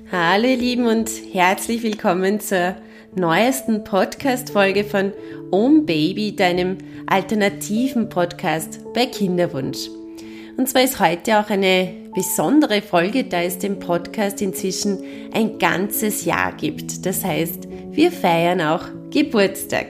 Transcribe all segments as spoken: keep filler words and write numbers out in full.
Hallo ihr Lieben und herzlich willkommen zur neuesten Podcast-Folge von Om Baby, deinem alternativen Podcast bei Kinderwunsch. Und zwar ist heute auch eine besondere Folge, da es den Podcast inzwischen ein ganzes Jahr gibt. Das heißt, wir feiern auch Geburtstag.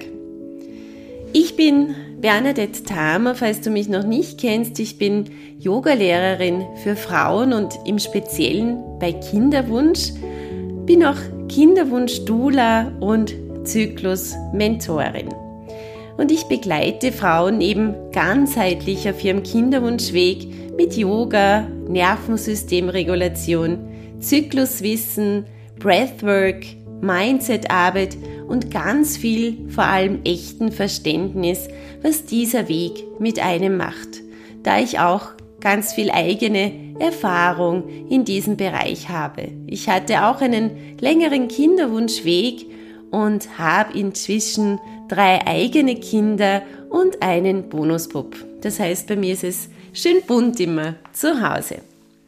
Ich bin Bernadette Thamer, falls du mich noch nicht kennst. Ich bin Yogalehrerin für Frauen und im Speziellen bei Kinderwunsch. Bin auch Kinderwunsch-Doula und Zyklus-Mentorin. Und ich begleite Frauen eben ganzheitlich auf ihrem Kinderwunschweg mit Yoga, Nervensystemregulation, Zykluswissen, Breathwork, Mindsetarbeit und ganz viel, vor allem echten Verständnis, was dieser Weg mit einem macht, da ich auch ganz viel eigene Erfahrung in diesem Bereich habe. Ich hatte auch einen längeren Kinderwunschweg und habe inzwischen drei eigene Kinder und einen Bonusbub. Das heißt, bei mir ist es schön bunt immer zu Hause.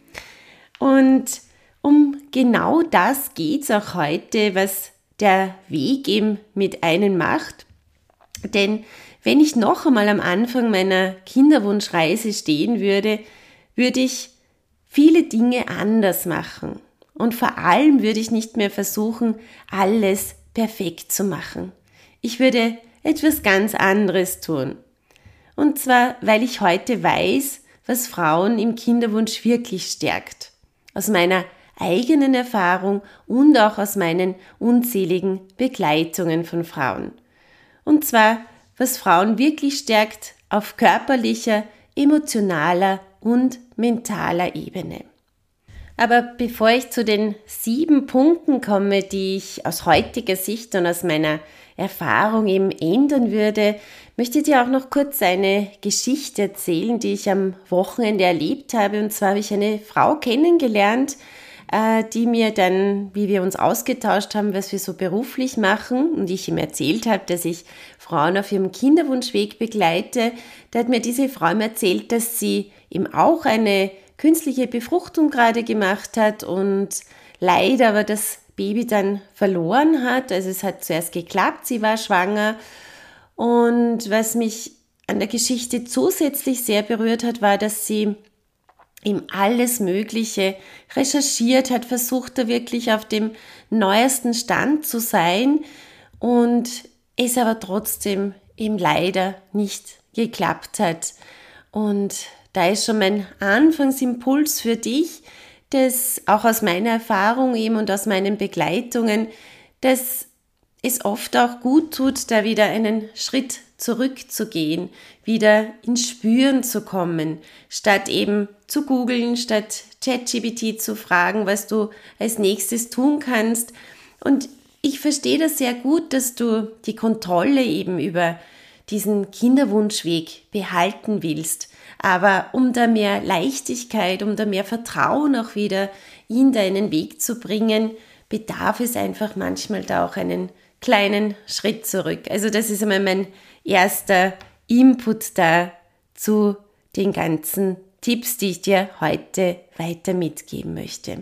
Und um genau das geht es auch heute, was der Weg eben mit einem macht. Denn wenn ich noch einmal am Anfang meiner Kinderwunschreise stehen würde, würde ich viele Dinge anders machen. Und vor allem würde ich nicht mehr versuchen, alles perfekt zu machen. Ich würde etwas ganz anderes tun. Und zwar, weil ich heute weiß, was Frauen im Kinderwunsch wirklich stärkt. Aus meiner eigenen Erfahrung und auch aus meinen unzähligen Begleitungen von Frauen. Und zwar, was Frauen wirklich stärkt auf körperlicher, emotionaler und mentaler Ebene. Aber bevor ich zu den sieben Punkten komme, die ich aus heutiger Sicht und aus meiner Erfahrung eben ändern würde, möchte ich dir auch noch kurz eine Geschichte erzählen, die ich am Wochenende erlebt habe. Und zwar habe ich eine Frau kennengelernt, die mir dann, wie wir uns ausgetauscht haben, was wir so beruflich machen und ich ihm erzählt habe, dass ich Frauen auf ihrem Kinderwunschweg begleite, da hat mir diese Frau erzählt, dass sie eben auch eine künstliche Befruchtung gerade gemacht hat und leider aber das Baby dann verloren hat. Also es hat zuerst geklappt, sie war schwanger und was mich an der Geschichte zusätzlich sehr berührt hat, war, dass sie ihm alles Mögliche recherchiert hat, versucht da wirklich auf dem neuesten Stand zu sein und es aber trotzdem eben leider nicht geklappt hat. Und da ist schon mein Anfangsimpuls für dich, dass auch aus meiner Erfahrung eben und aus meinen Begleitungen, dass es oft auch gut tut, da wieder einen Schritt zurückzugehen, wieder ins Spüren zu kommen, statt eben zu googeln, statt ChatGPT zu fragen, was du als nächstes tun kannst. Und ich verstehe das sehr gut, dass du die Kontrolle eben über diesen Kinderwunschweg behalten willst. Aber um da mehr Leichtigkeit, um da mehr Vertrauen auch wieder in deinen Weg zu bringen, bedarf es einfach manchmal da auch einen kleinen Schritt zurück. Also das ist einmal mein erster Input da zu den ganzen Tipps, die ich dir heute weiter mitgeben möchte.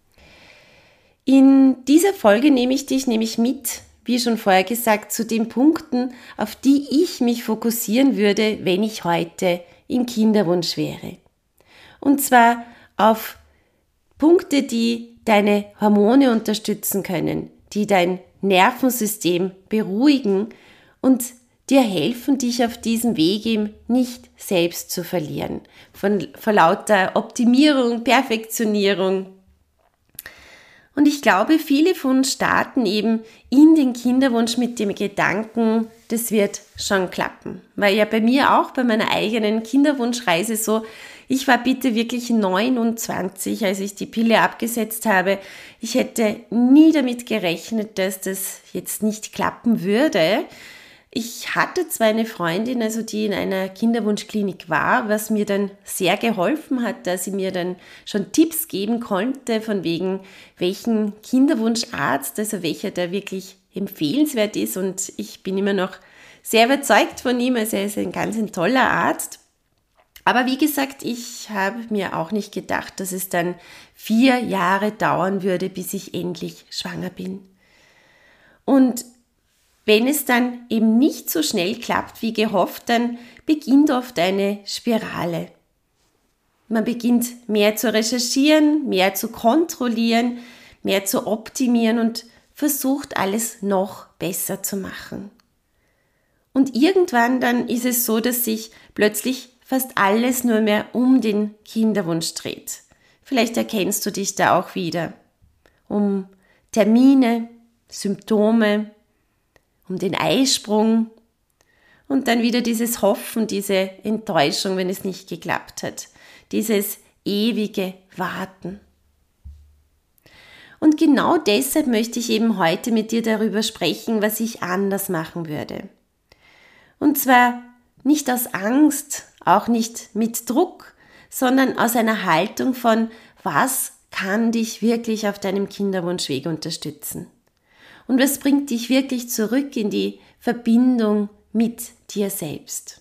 In dieser Folge nehme ich dich nämlich mit, wie schon vorher gesagt, zu den Punkten, auf die ich mich fokussieren würde, wenn ich heute im Kinderwunsch wäre. Und zwar auf Punkte, die deine Hormone unterstützen können, die dein Nervensystem beruhigen und dir helfen, dich auf diesem Weg eben nicht selbst zu verlieren. Von, von lauter Optimierung, Perfektionierung. Und ich glaube, viele von uns starten eben in den Kinderwunsch mit dem Gedanken, das wird schon klappen. Weil ja bei mir auch, bei meiner eigenen Kinderwunschreise so, ich war bitte wirklich neunundzwanzig, als ich die Pille abgesetzt habe. Ich hätte nie damit gerechnet, dass das jetzt nicht klappen würde. Ich hatte zwar eine Freundin, also die in einer Kinderwunschklinik war, was mir dann sehr geholfen hat, dass sie mir dann schon Tipps geben konnte, von wegen welchen Kinderwunscharzt, also welcher da wirklich empfehlenswert ist. Und ich bin immer noch sehr überzeugt von ihm, also er ist ein ganz ein toller Arzt. Aber wie gesagt, ich habe mir auch nicht gedacht, dass es dann vier Jahre dauern würde, bis ich endlich schwanger bin. Und wenn es dann eben nicht so schnell klappt wie gehofft, dann beginnt oft eine Spirale. Man beginnt mehr zu recherchieren, mehr zu kontrollieren, mehr zu optimieren und versucht alles noch besser zu machen. Und irgendwann dann ist es so, dass sich plötzlich fast alles nur mehr um den Kinderwunsch dreht. Vielleicht erkennst du dich da auch wieder. Um Termine, Symptome, um den Eisprung und dann wieder dieses Hoffen, diese Enttäuschung, wenn es nicht geklappt hat. Dieses ewige Warten. Und genau deshalb möchte ich eben heute mit dir darüber sprechen, was ich anders machen würde. Und zwar nicht aus Angst, auch nicht mit Druck, sondern aus einer Haltung von, was kann dich wirklich auf deinem Kinderwunschweg unterstützen? Und was bringt dich wirklich zurück in die Verbindung mit dir selbst?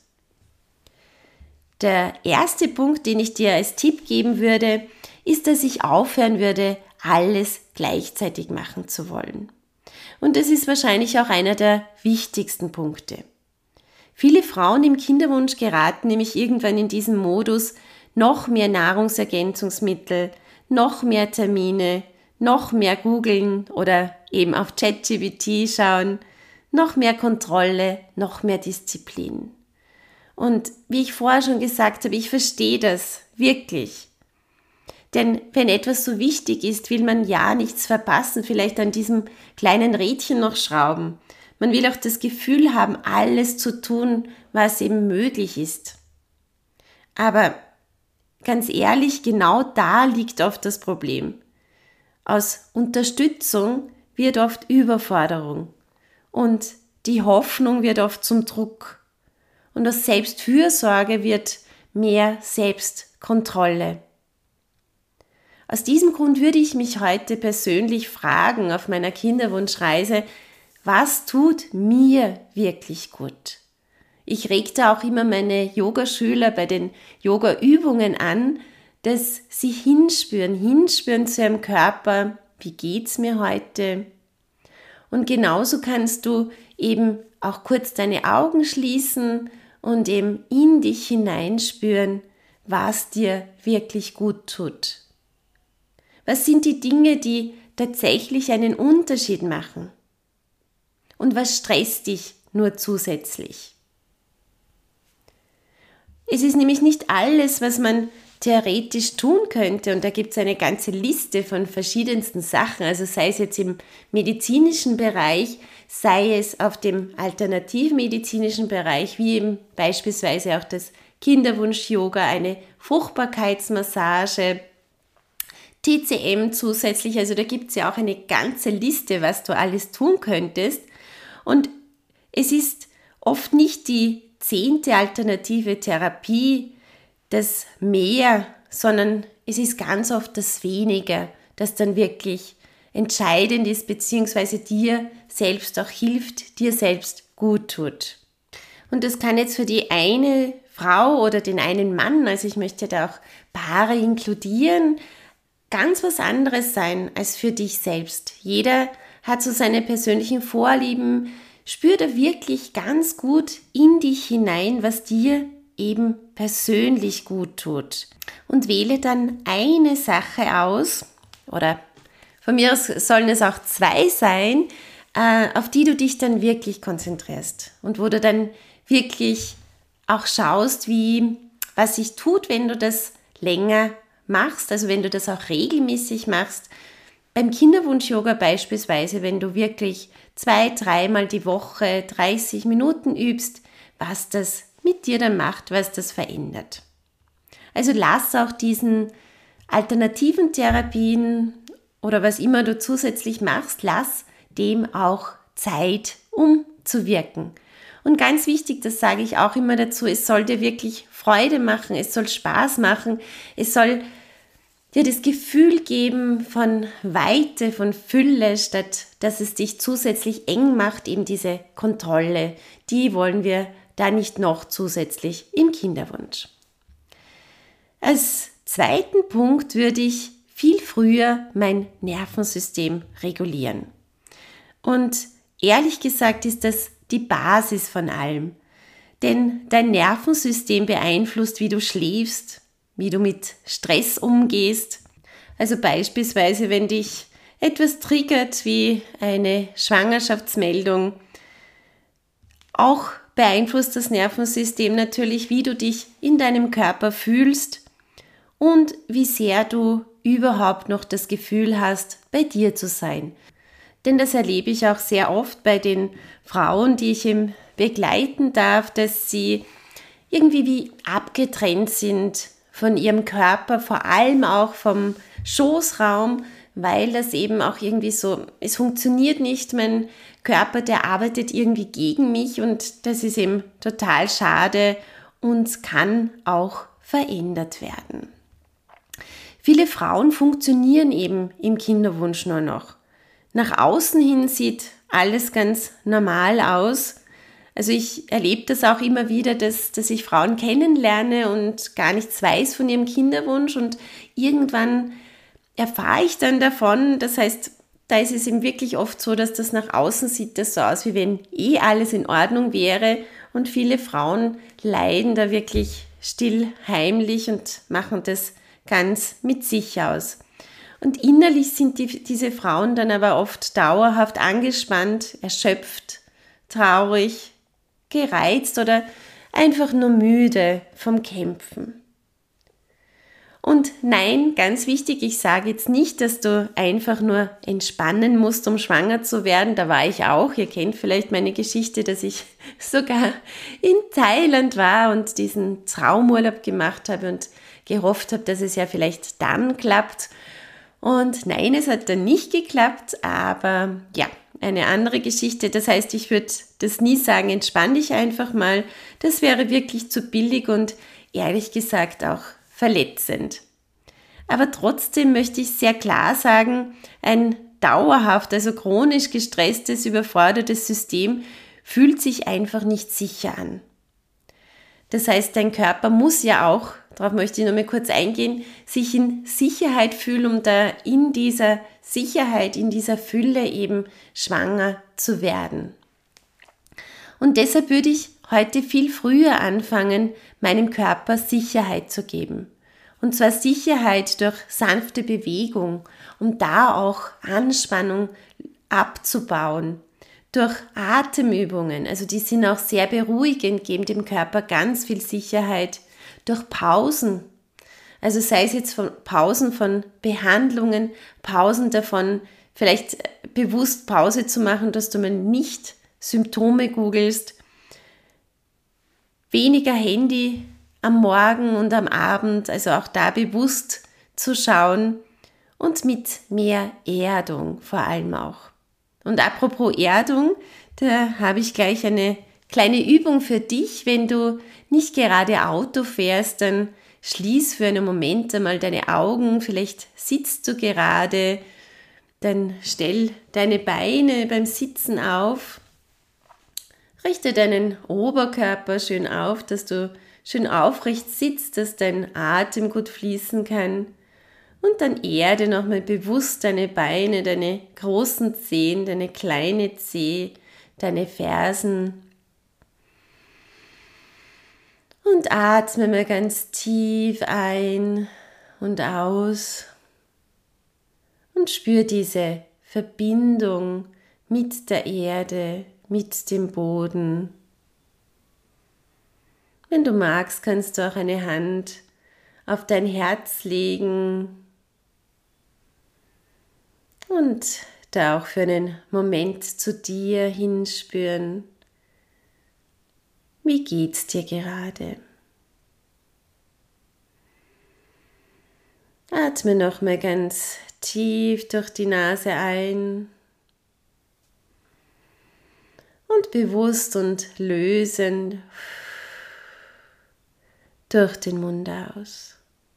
Der erste Punkt, den ich dir als Tipp geben würde, ist, dass ich aufhören würde, alles gleichzeitig machen zu wollen. Und das ist wahrscheinlich auch einer der wichtigsten Punkte. Viele Frauen im Kinderwunsch geraten nämlich irgendwann in diesen Modus, noch mehr Nahrungsergänzungsmittel, noch mehr Termine, noch mehr googeln oder eben auf ChatGPT schauen, noch mehr Kontrolle, noch mehr Disziplin. Und wie ich vorher schon gesagt habe, ich verstehe das wirklich. Denn wenn etwas so wichtig ist, will man ja nichts verpassen, vielleicht an diesem kleinen Rädchen noch schrauben. Man will auch das Gefühl haben, alles zu tun, was eben möglich ist. Aber ganz ehrlich, genau da liegt oft das Problem. Aus Unterstützung wird oft Überforderung und die Hoffnung wird oft zum Druck. Und aus Selbstfürsorge wird mehr Selbstkontrolle. Aus diesem Grund würde ich mich heute persönlich fragen auf meiner Kinderwunschreise, was tut mir wirklich gut? Ich reg da auch immer meine Yogaschüler bei den Yoga-Übungen an, dass sie hinspüren, hinspüren zu ihrem Körper, wie geht's mir heute? Und genauso kannst du eben auch kurz deine Augen schließen und eben in dich hineinspüren, was dir wirklich gut tut. Was sind die Dinge, die tatsächlich einen Unterschied machen? Und was stresst dich nur zusätzlich? Es ist nämlich nicht alles, was man theoretisch tun könnte, und da gibt es eine ganze Liste von verschiedensten Sachen, also sei es jetzt im medizinischen Bereich, sei es auf dem alternativmedizinischen Bereich, wie eben beispielsweise auch das Kinderwunsch-Yoga, eine Fruchtbarkeitsmassage, T C M zusätzlich, also da gibt es ja auch eine ganze Liste, was du alles tun könntest. Und es ist oft nicht die zehnte alternative Therapie, das Mehr, sondern es ist ganz oft das Weniger, das dann wirklich entscheidend ist, beziehungsweise dir selbst auch hilft, dir selbst gut tut. Und das kann jetzt für die eine Frau oder den einen Mann, also ich möchte da auch Paare inkludieren, ganz was anderes sein als für dich selbst. Jeder hat so seine persönlichen Vorlieben, spür da wirklich ganz gut in dich hinein, was dir eben persönlich gut tut. Und wähle dann eine Sache aus, oder von mir aus sollen es auch zwei sein, auf die du dich dann wirklich konzentrierst und wo du dann wirklich auch schaust, wie, was sich tut, wenn du das länger machst, also wenn du das auch regelmäßig machst. Beim Kinderwunsch-Yoga beispielsweise, wenn du wirklich zwei, dreimal die Woche dreißig Minuten übst, was das mit dir dann macht, was das verändert. Also lass auch diesen alternativen Therapien oder was immer du zusätzlich machst, lass dem auch Zeit, um zu wirken. Und ganz wichtig, das sage ich auch immer dazu, es soll dir wirklich Freude machen, es soll Spaß machen, es soll dir das Gefühl geben von Weite, von Fülle, statt dass es dich zusätzlich eng macht, eben diese Kontrolle, die wollen wir da nicht noch zusätzlich im Kinderwunsch. Als zweiten Punkt würde ich viel früher mein Nervensystem regulieren. Und ehrlich gesagt ist das die Basis von allem. Denn dein Nervensystem beeinflusst, wie du schläfst, wie du mit Stress umgehst. Also beispielsweise, wenn dich etwas triggert wie eine Schwangerschaftsmeldung, auch beeinflusst das Nervensystem natürlich, wie du dich in deinem Körper fühlst und wie sehr du überhaupt noch das Gefühl hast, bei dir zu sein. Denn das erlebe ich auch sehr oft bei den Frauen, die ich im begleiten darf, dass sie irgendwie wie abgetrennt sind von ihrem Körper, vor allem auch vom Schoßraum, weil das eben auch irgendwie so, es funktioniert nicht, mein Körper, der arbeitet irgendwie gegen mich und das ist eben total schade und kann auch verändert werden. Viele Frauen funktionieren eben im Kinderwunsch nur noch. Nach außen hin sieht alles ganz normal aus. Also ich erlebe das auch immer wieder, dass, dass ich Frauen kennenlerne und gar nichts weiß von ihrem Kinderwunsch und irgendwann erfahre ich dann davon. Das heißt, da ist es eben wirklich oft so, dass das nach außen sieht das so aus, wie wenn eh alles in Ordnung wäre und viele Frauen leiden da wirklich still heimlich und machen das ganz mit sich aus. Und innerlich sind die, diese Frauen dann aber oft dauerhaft angespannt, erschöpft, traurig, gereizt oder einfach nur müde vom Kämpfen. Und nein, ganz wichtig, ich sage jetzt nicht, dass du einfach nur entspannen musst, um schwanger zu werden. Da war ich auch. Ihr kennt vielleicht meine Geschichte, dass ich sogar in Thailand war und diesen Traumurlaub gemacht habe und gehofft habe, dass es ja vielleicht dann klappt. Und nein, es hat dann nicht geklappt, aber ja, eine andere Geschichte. Das heißt, ich würde das nie sagen, entspann dich einfach mal. Das wäre wirklich zu billig und ehrlich gesagt auch verletzend. Aber trotzdem möchte ich sehr klar sagen, ein dauerhaft, also chronisch gestresstes, überfordertes System fühlt sich einfach nicht sicher an. Das heißt, dein Körper muss ja auch, darauf möchte ich noch mal kurz eingehen, sich in Sicherheit fühlen, um da in dieser Sicherheit, in dieser Fülle eben schwanger zu werden. Und deshalb würde ich heute viel früher anfangen, meinem Körper Sicherheit zu geben. Und zwar Sicherheit durch sanfte Bewegung, um da auch Anspannung abzubauen. Durch Atemübungen, also die sind auch sehr beruhigend, geben dem Körper ganz viel Sicherheit. Durch Pausen, also sei es jetzt von Pausen von Behandlungen, Pausen davon, vielleicht bewusst Pause zu machen, dass du mal nicht Symptome googelst, weniger Handy am Morgen und am Abend, also auch da bewusst zu schauen und mit mehr Erdung vor allem auch. Und apropos Erdung, da habe ich gleich eine kleine Übung für dich. Wenn du nicht gerade Auto fährst, dann schließ für einen Moment einmal deine Augen. Vielleicht sitzt du gerade, dann stell deine Beine beim Sitzen auf. Richte deinen Oberkörper schön auf, dass du schön aufrecht sitzt, dass dein Atem gut fließen kann. Und dann erde nochmal bewusst deine Beine, deine großen Zehen, deine kleine Zehe, deine Fersen. Und atme mal ganz tief ein und aus. Und spür diese Verbindung mit der Erde, mit dem Boden. Wenn du magst, kannst du auch eine Hand auf dein Herz legen und da auch für einen Moment zu dir hinspüren. Wie geht's dir gerade? Atme nochmal ganz tief durch die Nase ein und bewusst und lösend durch den Mund aus.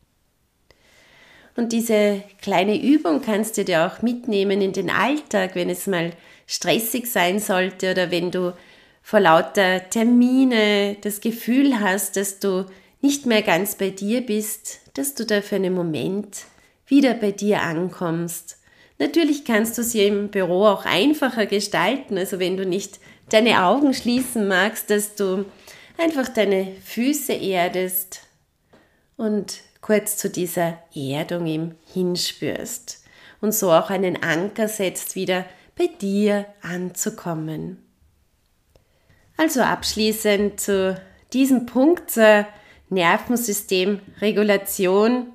Und diese kleine Übung kannst du dir auch mitnehmen in den Alltag, wenn es mal stressig sein sollte oder wenn du vor lauter Termine das Gefühl hast, dass du nicht mehr ganz bei dir bist, dass du da für einen Moment wieder bei dir ankommst. Natürlich kannst du es hier im Büro auch einfacher gestalten, also wenn du nicht deine Augen schließen magst, dass du einfach deine Füße erdest und kurz zu dieser Erdung eben hinspürst und so auch einen Anker setzt, wieder bei dir anzukommen. Also abschließend zu diesem Punkt zur Nervensystemregulation,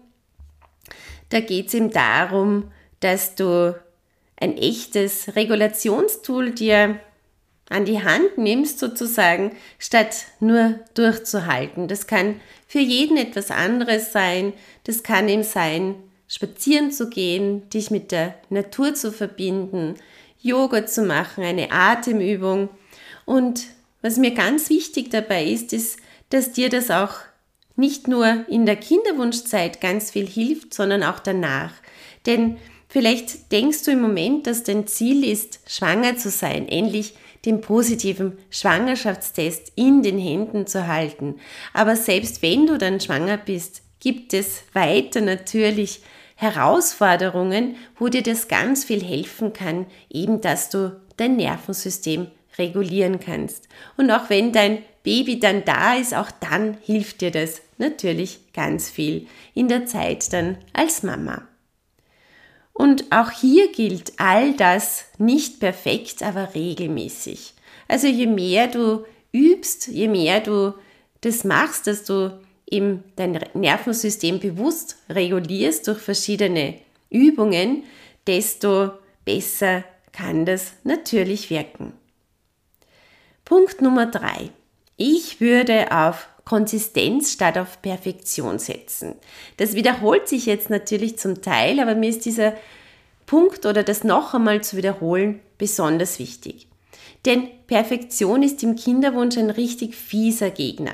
da geht es eben darum, dass du ein echtes Regulationstool dir an die Hand nimmst sozusagen, statt nur durchzuhalten. Das kann für jeden etwas anderes sein. Das kann eben sein, spazieren zu gehen, dich mit der Natur zu verbinden, Yoga zu machen, eine Atemübung. Und was mir ganz wichtig dabei ist, ist, dass dir das auch nicht nur in der Kinderwunschzeit ganz viel hilft, sondern auch danach. Denn vielleicht denkst du im Moment, dass dein Ziel ist, schwanger zu sein, endlich den positiven Schwangerschaftstest in den Händen zu halten. Aber selbst wenn du dann schwanger bist, gibt es weiter natürlich Herausforderungen, wo dir das ganz viel helfen kann, eben dass du dein Nervensystem regulieren kannst. Und auch wenn dein Baby dann da ist, auch dann hilft dir das natürlich ganz viel in der Zeit dann als Mama. Und auch hier gilt all das nicht perfekt, aber regelmäßig. Also je mehr du übst, je mehr du das machst, dass du eben dein Nervensystem bewusst regulierst durch verschiedene Übungen, desto besser kann das natürlich wirken. Punkt Nummer drei. Ich würde auf Konsistenz statt auf Perfektion setzen. Das wiederholt sich jetzt natürlich zum Teil, aber mir ist dieser Punkt oder das noch einmal zu wiederholen besonders wichtig. Denn Perfektion ist im Kinderwunsch ein richtig fieser Gegner.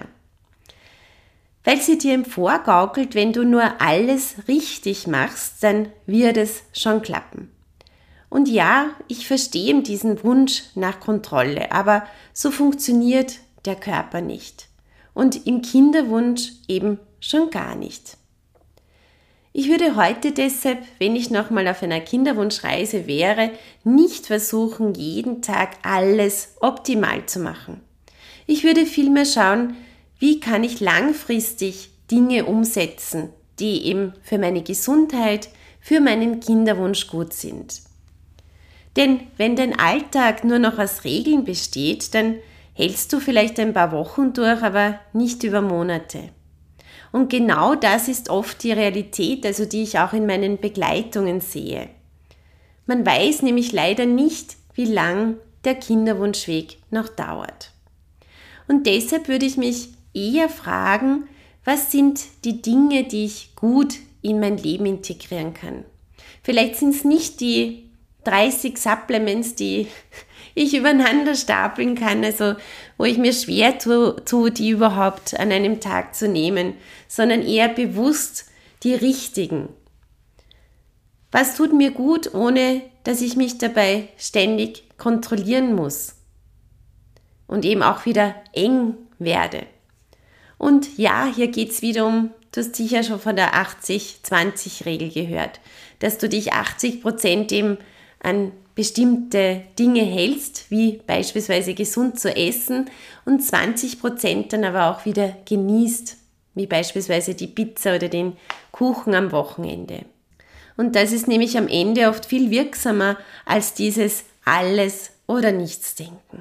Weil sie dir vorgaukelt, wenn du nur alles richtig machst, dann wird es schon klappen. Und ja, ich verstehe diesen Wunsch nach Kontrolle, aber so funktioniert der Körper nicht. Und im Kinderwunsch eben schon gar nicht. Ich würde heute deshalb, wenn ich nochmal auf einer Kinderwunschreise wäre, nicht versuchen, jeden Tag alles optimal zu machen. Ich würde vielmehr schauen, wie kann ich langfristig Dinge umsetzen, die eben für meine Gesundheit, für meinen Kinderwunsch gut sind. Denn wenn dein Alltag nur noch aus Regeln besteht, dann hältst du vielleicht ein paar Wochen durch, aber nicht über Monate. Und genau das ist oft die Realität, also die ich auch in meinen Begleitungen sehe. Man weiß nämlich leider nicht, wie lang der Kinderwunschweg noch dauert. Und deshalb würde ich mich eher fragen, was sind die Dinge, die ich gut in mein Leben integrieren kann. Vielleicht sind es nicht die dreißig Supplements, die ich übereinander stapeln kann, also wo ich mir schwer tue, tue, die überhaupt an einem Tag zu nehmen, sondern eher bewusst die richtigen. Was tut mir gut, ohne dass ich mich dabei ständig kontrollieren muss und eben auch wieder eng werde? Und ja, hier geht es wieder um, du hast sicher schon von der achtzig zwanzig Regel gehört, dass du dich achtzig Prozent eben an bestimmte Dinge hältst, wie beispielsweise gesund zu essen und zwanzig Prozent dann aber auch wieder genießt, wie beispielsweise die Pizza oder den Kuchen am Wochenende. Und das ist nämlich am Ende oft viel wirksamer als dieses Alles- oder Nichts-Denken.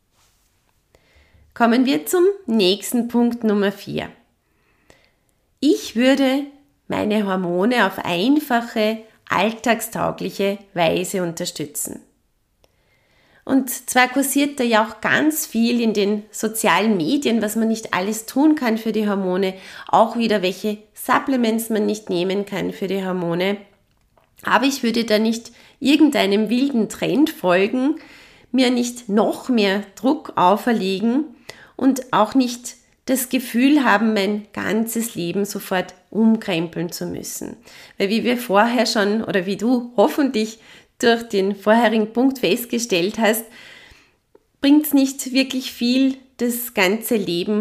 Kommen wir zum nächsten Punkt Nummer vier. Ich würde meine Hormone auf einfache, alltagstaugliche Weise unterstützen. Und zwar kursiert da ja auch ganz viel in den sozialen Medien, was man nicht alles tun kann für die Hormone, auch wieder welche Supplements man nicht nehmen kann für die Hormone. Aber ich würde da nicht irgendeinem wilden Trend folgen, mir nicht noch mehr Druck auferlegen und auch nicht das Gefühl haben, mein ganzes Leben sofort umkrempeln zu müssen. Weil wie wir vorher schon oder wie du hoffentlich durch den vorherigen Punkt festgestellt hast, bringt es nicht wirklich viel, das ganze Leben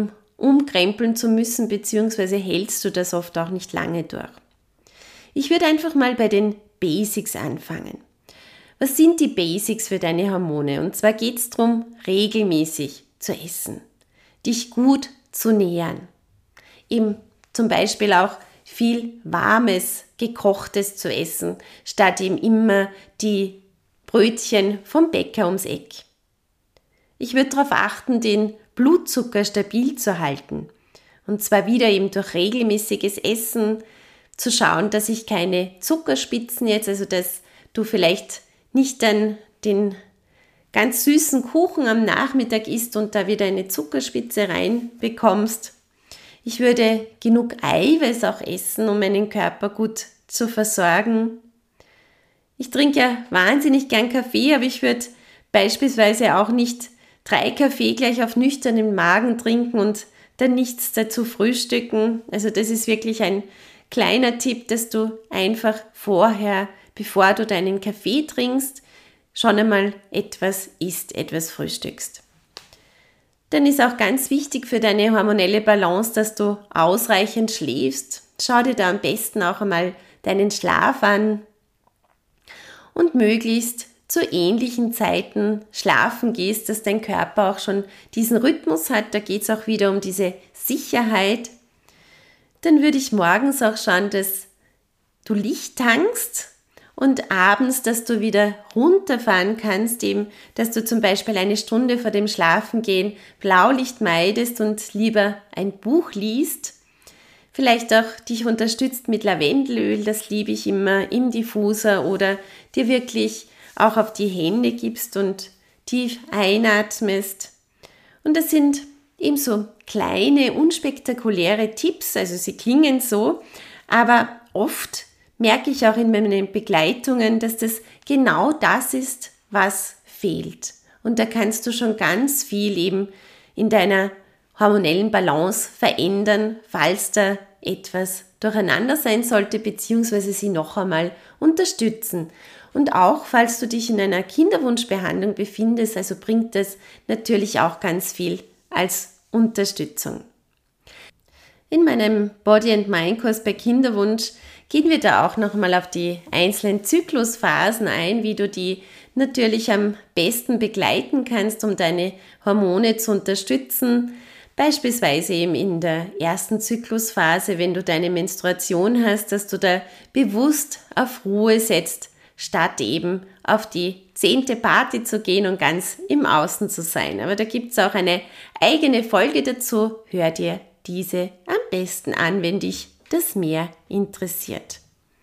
umkrempeln zu müssen, beziehungsweise hältst du das oft auch nicht lange durch. Ich würde einfach mal bei den Basics anfangen. Was sind die Basics für deine Hormone? Und zwar geht es darum, regelmäßig zu essen, dich gut zu nähern. Eben zum Beispiel auch viel warmes, gekochtes zu essen, statt eben immer die Brötchen vom Bäcker ums Eck. Ich würde darauf achten, den Blutzucker stabil zu halten. Und zwar wieder eben durch regelmäßiges Essen zu schauen, dass ich keine Zuckerspitzen jetzt, also dass du vielleicht nicht dann den ganz süßen Kuchen am Nachmittag isst und da wieder eine Zuckerspitze reinbekommst. Ich würde genug Eiweiß auch essen, um meinen Körper gut zu versorgen. Ich trinke ja wahnsinnig gern Kaffee, aber ich würde beispielsweise auch nicht drei Kaffee gleich auf nüchternem Magen trinken und dann nichts dazu frühstücken. Also das ist wirklich ein kleiner Tipp, dass du einfach vorher, bevor du deinen Kaffee trinkst, schon einmal etwas isst, etwas frühstückst. Dann ist auch ganz wichtig für deine hormonelle Balance, dass du ausreichend schläfst. Schau dir da am besten auch einmal deinen Schlaf an und möglichst zu ähnlichen Zeiten schlafen gehst, dass dein Körper auch schon diesen Rhythmus hat. Da geht es auch wieder um diese Sicherheit. Dann würde ich morgens auch schauen, dass du Licht tankst und abends, dass du wieder runterfahren kannst, eben, dass du zum Beispiel eine Stunde vor dem Schlafengehen Blaulicht meidest und lieber ein Buch liest. Vielleicht auch dich unterstützt mit Lavendelöl, das liebe ich immer, im Diffuser, oder dir wirklich auch auf die Hände gibst und tief einatmest. Und das sind eben so kleine, unspektakuläre Tipps, also sie klingen so, aber oft merke ich auch in meinen Begleitungen, dass das genau das ist, was fehlt. Und da kannst du schon ganz viel eben in deiner hormonellen Balance verändern, falls da etwas durcheinander sein sollte, beziehungsweise sie noch einmal unterstützen. Und auch, falls du dich in einer Kinderwunschbehandlung befindest, also bringt das natürlich auch ganz viel als Unterstützung. In meinem Body and Mind Kurs bei Kinderwunsch gehen wir da auch nochmal auf die einzelnen Zyklusphasen ein, wie du die natürlich am besten begleiten kannst, um deine Hormone zu unterstützen. Beispielsweise eben in der ersten Zyklusphase, wenn du deine Menstruation hast, dass du da bewusst auf Ruhe setzt, statt eben auf die zehnte Party zu gehen und ganz im Außen zu sein. Aber da gibt es auch eine eigene Folge dazu. Hör dir diese am besten an, wenn dich das mehr interessiert.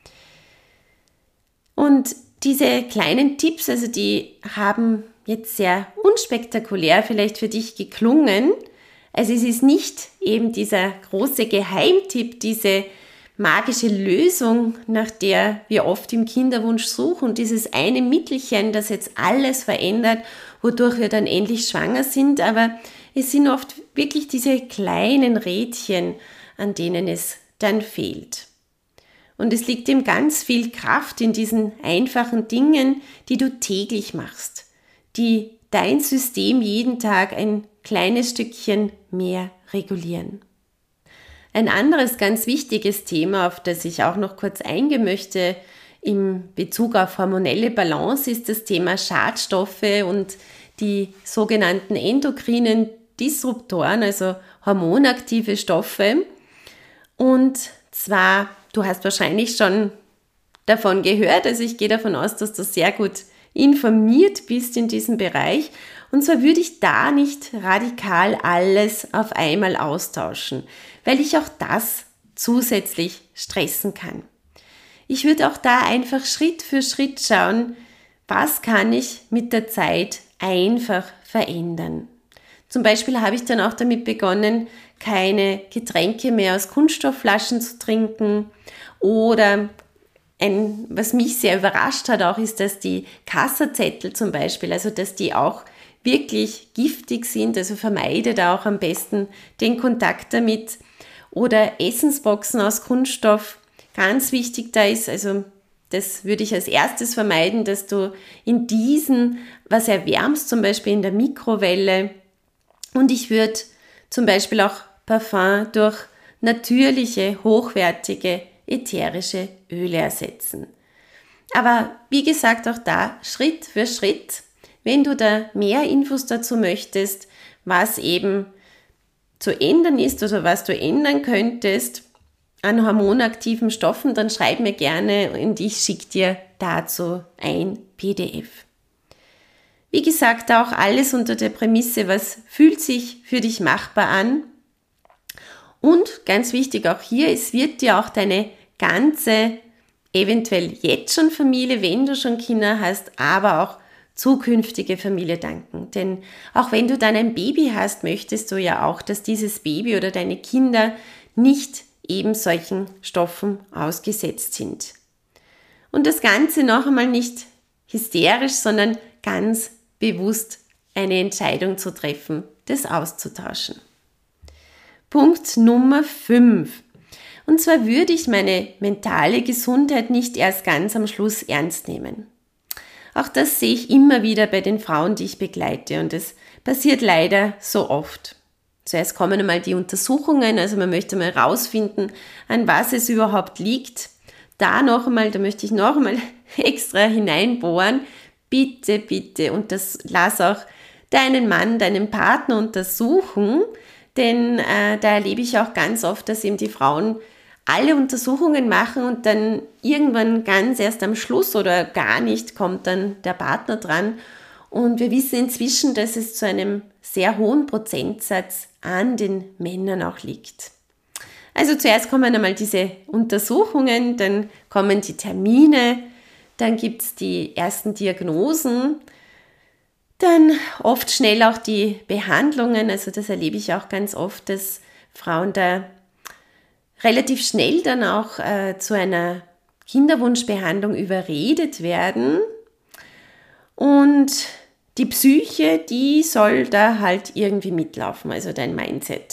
Und diese kleinen Tipps, also die haben jetzt sehr unspektakulär vielleicht für dich geklungen. Also es ist nicht eben dieser große Geheimtipp, diese magische Lösung, nach der wir oft im Kinderwunsch suchen, dieses eine Mittelchen, das jetzt alles verändert, wodurch wir dann endlich schwanger sind, aber es sind oft wirklich diese kleinen Rädchen, an denen es dann fehlt. Und es liegt eben ganz viel Kraft in diesen einfachen Dingen, die du täglich machst, die dein System jeden Tag ein kleines Stückchen mehr regulieren. Ein anderes ganz wichtiges Thema, auf das ich auch noch kurz eingehen möchte, im Bezug auf hormonelle Balance, ist das Thema Schadstoffe und die sogenannten endokrinen Disruptoren, also hormonaktive Stoffe. Und zwar, du hast wahrscheinlich schon davon gehört, also ich gehe davon aus, dass du sehr gut informiert bist in diesem Bereich. Und zwar würde ich da nicht radikal alles auf einmal austauschen, weil ich auch das zusätzlich stressen kann. Ich würde auch da einfach Schritt für Schritt schauen, was kann ich mit der Zeit einfach verändern. Zum Beispiel habe ich dann auch damit begonnen, keine Getränke mehr aus Kunststoffflaschen zu trinken, oder ein, was mich sehr überrascht hat auch, ist, dass die Kassazettel zum Beispiel, also dass die auch wirklich giftig sind, also vermeide da auch am besten den Kontakt damit. Oder Essensboxen aus Kunststoff, ganz wichtig da ist, also das würde ich als erstes vermeiden, dass du in diesen was erwärmst, zum Beispiel in der Mikrowelle. Und ich würde zum Beispiel auch Parfum durch natürliche, hochwertige, ätherische Öle ersetzen. Aber wie gesagt, auch da Schritt für Schritt. Wenn du da mehr Infos dazu möchtest, was eben zu ändern ist oder was du ändern könntest an hormonaktiven Stoffen, dann schreib mir gerne und ich schicke dir dazu ein P D F. Wie gesagt, auch alles unter der Prämisse, was fühlt sich für dich machbar an? Und ganz wichtig auch hier, es wird dir auch deine ganze, eventuell jetzt schon Familie, wenn du schon Kinder hast, aber auch zukünftige Familie danken. Denn auch wenn du dann ein Baby hast, möchtest du ja auch, dass dieses Baby oder deine Kinder nicht eben solchen Stoffen ausgesetzt sind. Und das Ganze noch einmal nicht hysterisch, sondern ganz bewusst eine Entscheidung zu treffen, das auszutauschen. Punkt Nummer fünf. Und zwar würde ich meine mentale Gesundheit nicht erst ganz am Schluss ernst nehmen. Auch das sehe ich immer wieder bei den Frauen, die ich begleite, und es passiert leider so oft. Zuerst kommen einmal die Untersuchungen, also man möchte mal rausfinden, an was es überhaupt liegt. Da noch einmal, da möchte ich noch einmal extra hineinbohren. Bitte, bitte, und das lass auch deinen Mann, deinen Partner untersuchen, denn äh, da erlebe ich auch ganz oft, dass eben die Frauen alle Untersuchungen machen und dann irgendwann ganz erst am Schluss oder gar nicht kommt dann der Partner dran. Und wir wissen inzwischen, dass es zu einem sehr hohen Prozentsatz an den Männern auch liegt. Also zuerst kommen einmal diese Untersuchungen, dann kommen die Termine, dann gibt es die ersten Diagnosen, dann oft schnell auch die Behandlungen. Also das erlebe ich auch ganz oft, dass Frauen da relativ schnell dann auch äh, zu einer Kinderwunschbehandlung überredet werden. Und die Psyche, die soll da halt irgendwie mitlaufen, also dein Mindset.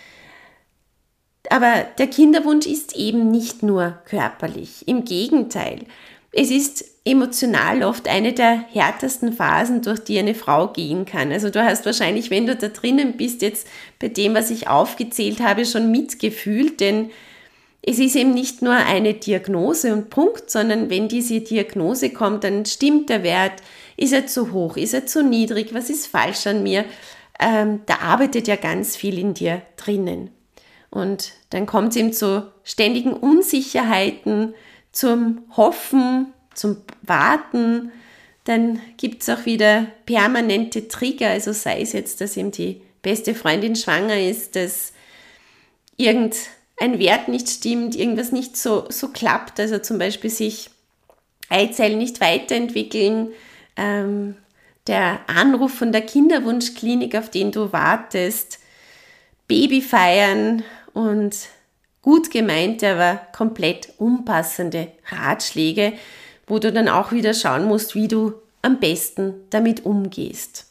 Aber der Kinderwunsch ist eben nicht nur körperlich, im Gegenteil. Es ist emotional oft eine der härtesten Phasen, durch die eine Frau gehen kann. Also du hast wahrscheinlich, wenn du da drinnen bist, jetzt bei dem, was ich aufgezählt habe, schon mitgefühlt, denn es ist eben nicht nur eine Diagnose und Punkt, sondern wenn diese Diagnose kommt, dann stimmt der Wert, ist er zu hoch, ist er zu niedrig, was ist falsch an mir? Ähm, da arbeitet ja ganz viel in dir drinnen. Und dann kommt es eben zu ständigen Unsicherheiten, zum Hoffen, zum Warten. Dann gibt es auch wieder permanente Trigger, also sei es jetzt, dass eben die beste Freundin schwanger ist, dass irgendein Wert nicht stimmt, irgendwas nicht so, so klappt, also zum Beispiel sich Eizellen nicht weiterentwickeln, ähm, der Anruf von der Kinderwunschklinik, auf den du wartest, Baby feiern und gut gemeinte, aber komplett unpassende Ratschläge, wo du dann auch wieder schauen musst, wie du am besten damit umgehst.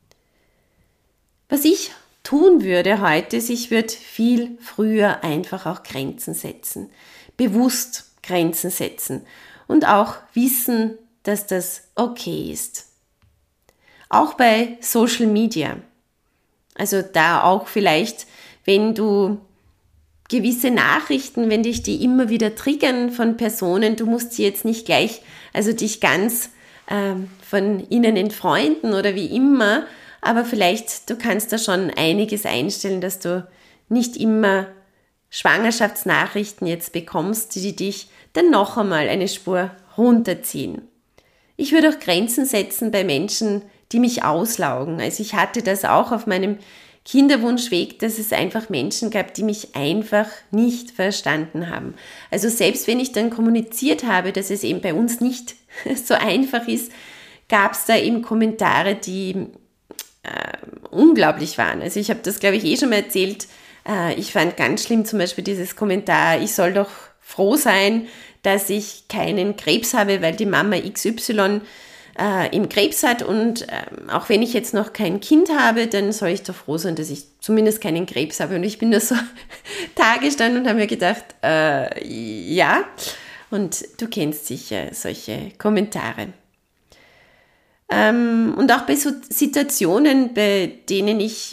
Was ich tun würde heute, ist, ich würde viel früher einfach auch Grenzen setzen, bewusst Grenzen setzen und auch wissen, dass das okay ist. Auch bei Social Media. Also da auch vielleicht, wenn du gewisse Nachrichten, wenn dich die immer wieder triggern von Personen, du musst sie jetzt nicht gleich, also dich ganz ähm, von ihnen entfreunden oder wie immer, aber vielleicht, du kannst da schon einiges einstellen, dass du nicht immer Schwangerschaftsnachrichten jetzt bekommst, die dich dann noch einmal eine Spur runterziehen. Ich würde auch Grenzen setzen bei Menschen, die mich auslaugen. Also ich hatte das auch auf meinem Kinderwunschweg, dass es einfach Menschen gab, die mich einfach nicht verstanden haben. Also selbst wenn ich dann kommuniziert habe, dass es eben bei uns nicht so einfach ist, gab es da eben Kommentare, die äh, unglaublich waren. Also ich habe das, glaube ich, eh schon mal erzählt. Äh, ich fand ganz schlimm zum Beispiel dieses Kommentar, ich soll doch froh sein, dass ich keinen Krebs habe, weil die Mama X Y äh, im Krebs hat und äh, auch wenn ich jetzt noch kein Kind habe, dann soll ich doch froh sein, dass ich zumindest keinen Krebs habe. Und ich bin da so da gestanden und habe mir gedacht, äh, ja, und du kennst sicher solche Kommentare. Ähm, und auch bei so Situationen, bei denen ich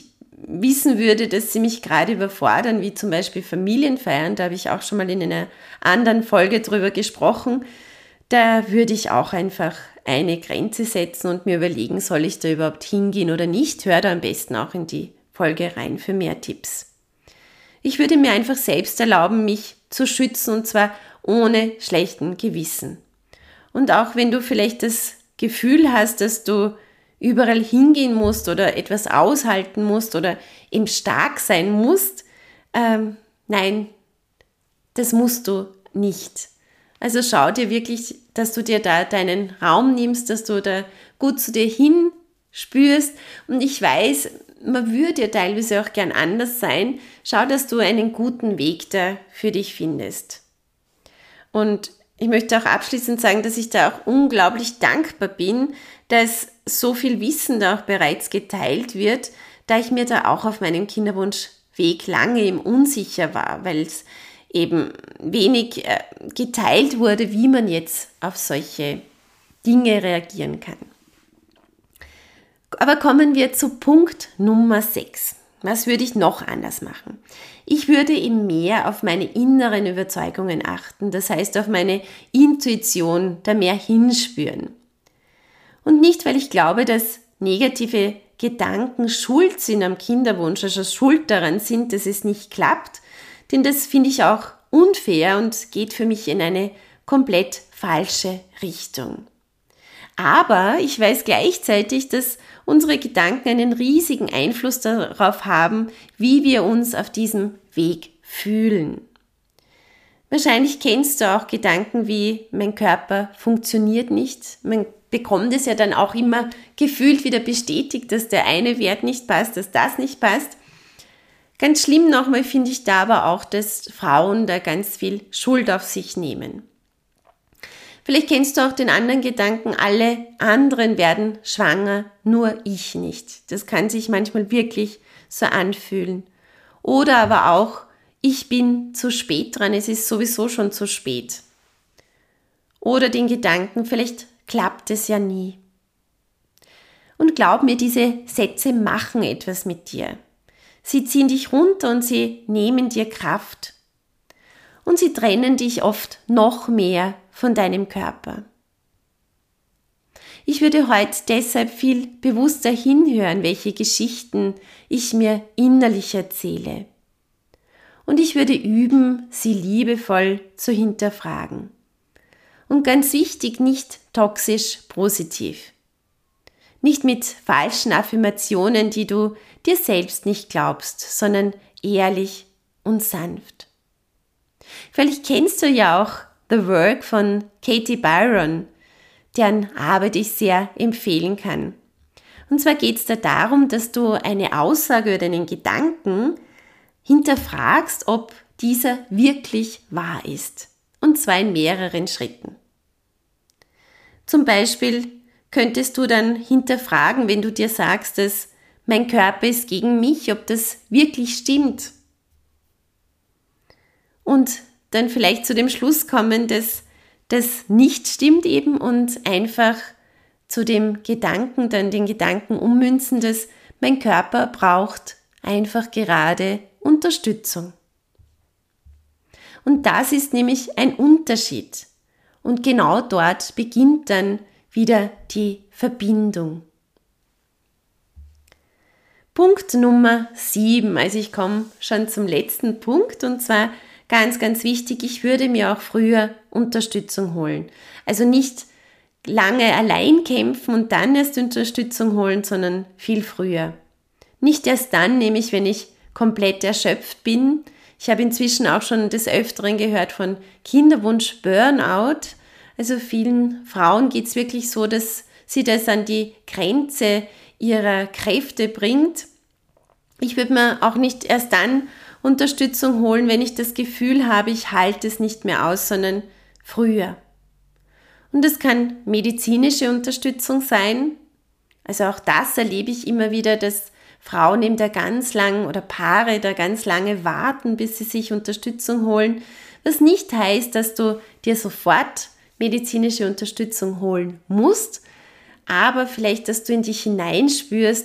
wissen würde, dass sie mich gerade überfordern, wie zum Beispiel Familienfeiern, da habe ich auch schon mal in einer anderen Folge drüber gesprochen, da würde ich auch einfach eine Grenze setzen und mir überlegen, soll ich da überhaupt hingehen oder nicht. Hör da am besten auch in die Folge rein für mehr Tipps. Ich würde mir einfach selbst erlauben, mich zu schützen und zwar ohne schlechten Gewissen. Und auch wenn du vielleicht das Gefühl hast, dass du überall hingehen musst oder etwas aushalten musst oder eben stark sein musst, ähm, nein, das musst du nicht. Also schau dir wirklich, dass du dir da deinen Raum nimmst, dass du da gut zu dir hinspürst. Und ich weiß, man würde ja teilweise auch gern anders sein. Schau, dass du einen guten Weg da für dich findest. Und ich möchte auch abschließend sagen, dass ich da auch unglaublich dankbar bin, dass so viel Wissen da auch bereits geteilt wird, da ich mir da auch auf meinem Kinderwunschweg lange eben unsicher war, weil es eben wenig äh, geteilt wurde, wie man jetzt auf solche Dinge reagieren kann. Aber kommen wir zu Punkt Nummer sechs. Was würde ich noch anders machen? Ich würde eben mehr auf meine inneren Überzeugungen achten, das heißt auf meine Intuition, da mehr hinspüren. Und nicht, weil ich glaube, dass negative Gedanken schuld sind am Kinderwunsch, also schuld daran sind, dass es nicht klappt, denn das finde ich auch unfair und geht für mich in eine komplett falsche Richtung. Aber ich weiß gleichzeitig, dass unsere Gedanken einen riesigen Einfluss darauf haben, wie wir uns auf diesem Weg fühlen. Wahrscheinlich kennst du auch Gedanken wie, mein Körper funktioniert nicht. Man bekommt es ja dann auch immer gefühlt wieder bestätigt, dass der eine Wert nicht passt, dass das nicht passt. Ganz schlimm nochmal finde ich da aber auch, dass Frauen da ganz viel Schuld auf sich nehmen. Vielleicht kennst du auch den anderen Gedanken, alle anderen werden schwanger, nur ich nicht. Das kann sich manchmal wirklich so anfühlen. Oder aber auch, ich bin zu spät dran, es ist sowieso schon zu spät. Oder den Gedanken, vielleicht klappt es ja nie. Und glaub mir, diese Sätze machen etwas mit dir. Sie ziehen dich runter und sie nehmen dir Kraft. Und sie trennen dich oft noch mehr von deinem Körper. Ich würde heute deshalb viel bewusster hinhören, welche Geschichten ich mir innerlich erzähle. Und ich würde üben, sie liebevoll zu hinterfragen. Und ganz wichtig, nicht toxisch positiv. Nicht mit falschen Affirmationen, die du dir selbst nicht glaubst, sondern ehrlich und sanft. Vielleicht kennst du ja auch The Work von Katie Byron, deren Arbeit ich sehr empfehlen kann. Und zwar geht es da darum, dass du eine Aussage oder einen Gedanken hinterfragst, ob dieser wirklich wahr ist. Und zwar in mehreren Schritten. Zum Beispiel könntest du dann hinterfragen, wenn du dir sagst, dass mein Körper ist gegen mich, ob das wirklich stimmt. Und dann vielleicht zu dem Schluss kommen, dass das nicht stimmt eben und einfach zu dem Gedanken, dann den Gedanken ummünzen, dass mein Körper braucht einfach gerade Unterstützung. Und das ist nämlich ein Unterschied. Und genau dort beginnt dann wieder die Verbindung. Punkt Nummer sieben, also ich komme schon zum letzten Punkt und zwar ganz, ganz wichtig, ich würde mir auch früher Unterstützung holen. Also nicht lange allein kämpfen und dann erst Unterstützung holen, sondern viel früher. Nicht erst dann, nämlich wenn ich komplett erschöpft bin. Ich habe inzwischen auch schon des Öfteren gehört von Kinderwunsch-Burnout. Also vielen Frauen geht es wirklich so, dass sie das an die Grenze ihrer Kräfte bringt. Ich würde mir auch nicht erst dann Unterstützung holen, wenn ich das Gefühl habe, ich halte es nicht mehr aus, sondern früher. Und das kann medizinische Unterstützung sein. Also auch das erlebe ich immer wieder, dass Frauen eben da ganz lang oder Paare da ganz lange warten, bis sie sich Unterstützung holen. Was nicht heißt, dass du dir sofort medizinische Unterstützung holen musst, aber vielleicht, dass du in dich hineinspürst,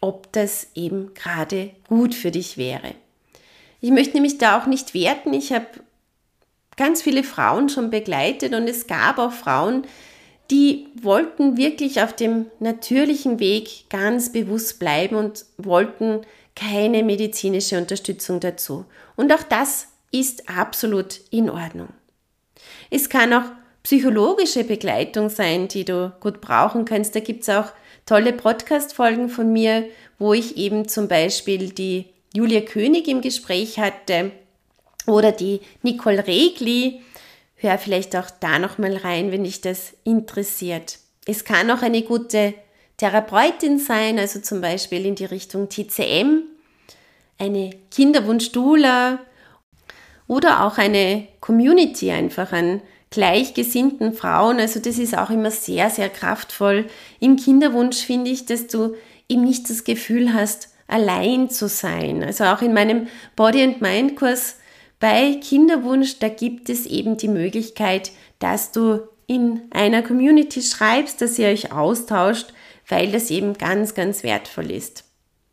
ob das eben gerade gut für dich wäre. Ich möchte nämlich da auch nicht werten. Ich habe ganz viele Frauen schon begleitet und es gab auch Frauen, die wollten wirklich auf dem natürlichen Weg ganz bewusst bleiben und wollten keine medizinische Unterstützung dazu. Und auch das ist absolut in Ordnung. Es kann auch psychologische Begleitung sein, die du gut brauchen kannst. Da gibt es auch tolle Podcast-Folgen von mir, wo ich eben zum Beispiel die Julia König im Gespräch hatte oder die Nicole Regli. Hör vielleicht auch da nochmal rein, wenn dich das interessiert. Es kann auch eine gute Therapeutin sein, also zum Beispiel in die Richtung T C M, eine Kinderwunsch-Doula oder auch eine Community einfach an gleichgesinnten Frauen. Also das ist auch immer sehr, sehr kraftvoll. Im Kinderwunsch finde ich, dass du eben nicht das Gefühl hast, allein zu sein. Also auch in meinem Body and Mind Kurs bei Kinderwunsch, da gibt es eben die Möglichkeit, dass du in einer Community schreibst, dass ihr euch austauscht, weil das eben ganz, ganz wertvoll ist.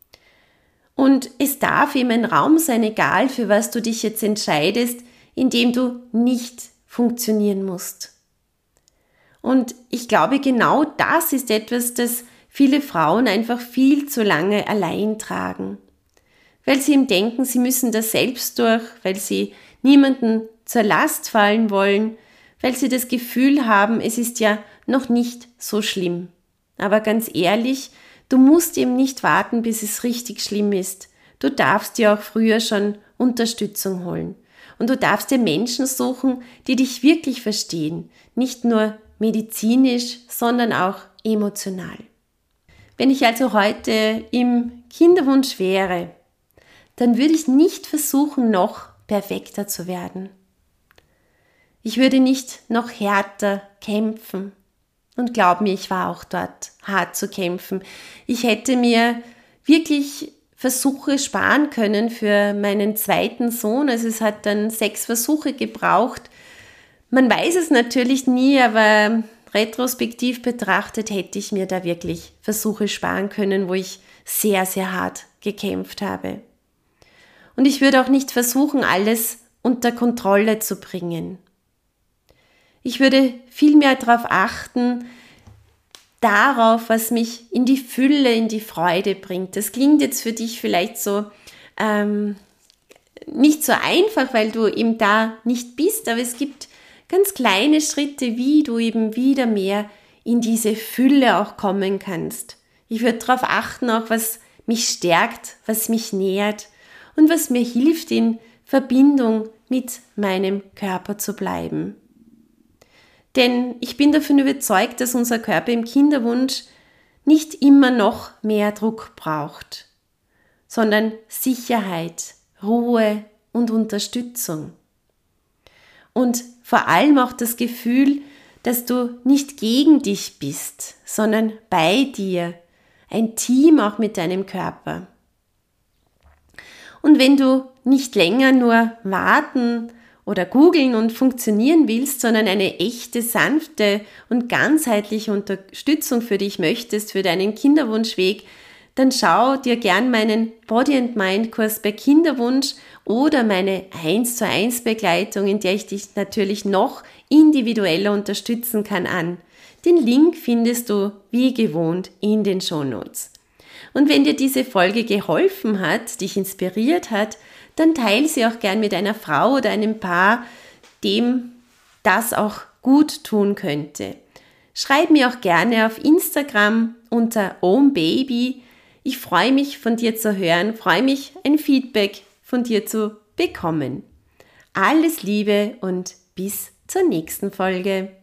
Und es darf eben ein Raum sein, egal für was du dich jetzt entscheidest, in dem du nicht funktionieren musst. Und ich glaube, genau das ist etwas, das viele Frauen einfach viel zu lange allein tragen. Weil sie ihm denken, sie müssen das selbst durch, weil sie niemanden zur Last fallen wollen, weil sie das Gefühl haben, es ist ja noch nicht so schlimm. Aber ganz ehrlich, du musst eben nicht warten, bis es richtig schlimm ist. Du darfst dir auch früher schon Unterstützung holen. Und du darfst dir Menschen suchen, die dich wirklich verstehen. Nicht nur medizinisch, sondern auch emotional. Wenn ich also heute im Kinderwunsch wäre, dann würde ich nicht versuchen, noch perfekter zu werden. Ich würde nicht noch härter kämpfen. Und glaub mir, ich war auch dort hart zu kämpfen. Ich hätte mir wirklich Versuche sparen können für meinen zweiten Sohn. Also es hat dann sechs Versuche gebraucht. Man weiß es natürlich nie, aber retrospektiv betrachtet hätte ich mir da wirklich Versuche sparen können, wo ich sehr, sehr hart gekämpft habe. Und ich würde auch nicht versuchen, alles unter Kontrolle zu bringen. Ich würde viel mehr darauf achten, darauf, was mich in die Fülle, in die Freude bringt. Das klingt jetzt für dich vielleicht so ähm, nicht so einfach, weil du eben da nicht bist, aber es gibt ganz kleine Schritte, wie du eben wieder mehr in diese Fülle auch kommen kannst. Ich würde darauf achten, auch was mich stärkt, was mich nährt und was mir hilft, in Verbindung mit meinem Körper zu bleiben. Denn ich bin davon überzeugt, dass unser Körper im Kinderwunsch nicht immer noch mehr Druck braucht, sondern Sicherheit, Ruhe und Unterstützung. Und vor allem auch das Gefühl, dass du nicht gegen dich bist, sondern bei dir, ein Team auch mit deinem Körper. Und wenn du nicht länger nur warten oder googeln und funktionieren willst, sondern eine echte, sanfte und ganzheitliche Unterstützung für dich möchtest, für deinen Kinderwunschweg, dann schau dir gern meinen Body and Mind Kurs bei Kinderwunsch oder meine eins zu eins Begleitung, in der ich dich natürlich noch individueller unterstützen kann, an. Den Link findest du wie gewohnt in den Shownotes. Und wenn dir diese Folge geholfen hat, dich inspiriert hat, dann teile sie auch gern mit einer Frau oder einem Paar, dem das auch gut tun könnte. Schreib mir auch gerne auf Instagram unter ohmbaby. Ich freue mich, von dir zu hören, freue mich, ein Feedback von dir zu bekommen. Alles Liebe und bis zur nächsten Folge.